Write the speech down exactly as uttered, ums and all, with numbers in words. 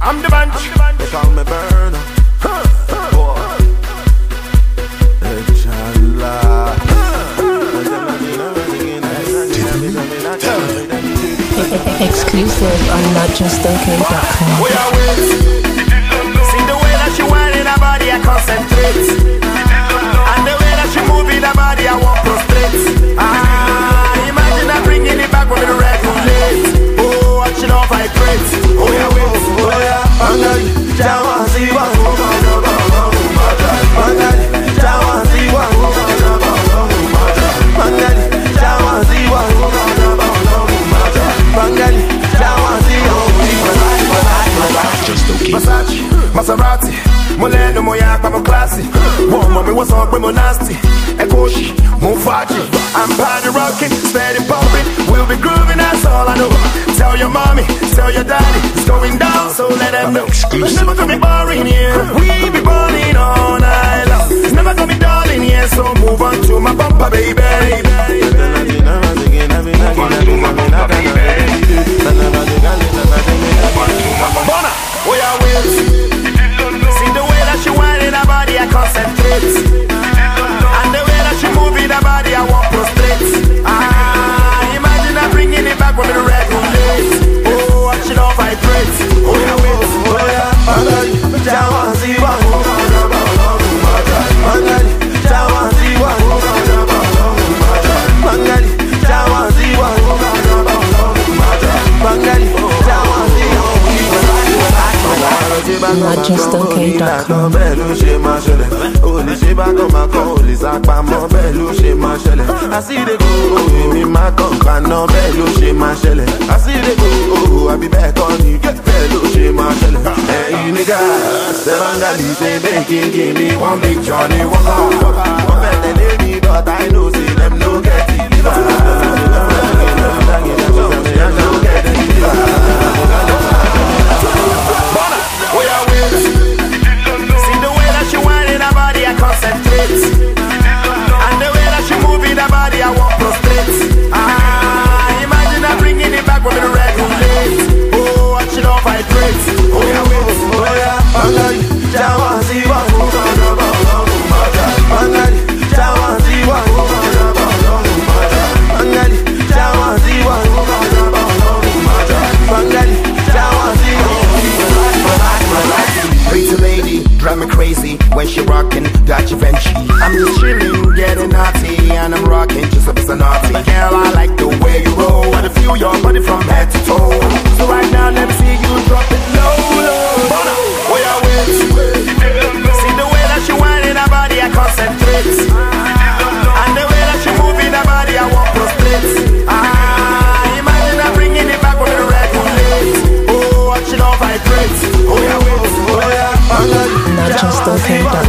I'm the bunch. They call me Burner. Exclusive on not just okay dot com. See the way that she whining her body, I concentrate. And the way that she moving her body, I want prostrate. Ah, imagine her bringing it back with the regulate. Oh, watching her vibrate. Oh yeah, wait. Oh yeah. Bangali, Jawazi, Bangali, Jawazi, Bangali, Jawazi, Bangali, Jawazi, just okay. Versace, Maserati, Moleno, Moyak, I'm classy. One mommy was on with nasty. Ekoshi, Mufaji, I'm party rocking, steady pumping. We'll be grooving, that's all I know. Tell your mommy, tell your daddy, it's going down, so let them know. It's never gonna be boring here. We be balling all night long. It's never gonna be darling here, so move on to my bumper, baby. Bona, oh yeah, wait. See the way that she whining her body, I concentrate. And the way that she moving her body, I want prostrate. Ah, imagine her bringing it back with the regulate. Oh, watch it all vibrate. Oh yeah, wait. Oh yeah, Bangali, Jawazi, Bangali, Jawazi, Bangali, Jawazi, Bangali, Jawazi. not just okay dot com. I see the go, me my compa no bello she my shell. I see the go, I be back on you, get bello she my shell. Hey you nigga, the Bangali say they can give me one big Johnny Walker. One better than me, but I know see them no get it. See the way that she whining her body, I concentrate. And the way that she moving her body, I want prostrate. Ah, imagine her bringing it back with the regulate. Oh, watch it all vibrate. Oh yeah, wait. Oh yeah, Bangali, Jawazi, Bangali, Jawazi, Bangali, Jawazi, Bangali, Jawazi. Pretty lady, drive me crazy when she rockin' that Givenchy. I'm just chillin', getting naughty, and I'm rockin' just a piece of naughty. Girl, I like the way you roll, wanna feel your body from head to toe. So right now, let me see you drop it low, low. Oh yeah, wait. See the way that she whining her body, I concentrate. And the way that she moving her body, I want prostrate. Ah, imagine her bringing it back with the regulate. Oh, watch it all vibrate. Oh yeah, wait. Oh yeah. not just okay dot com.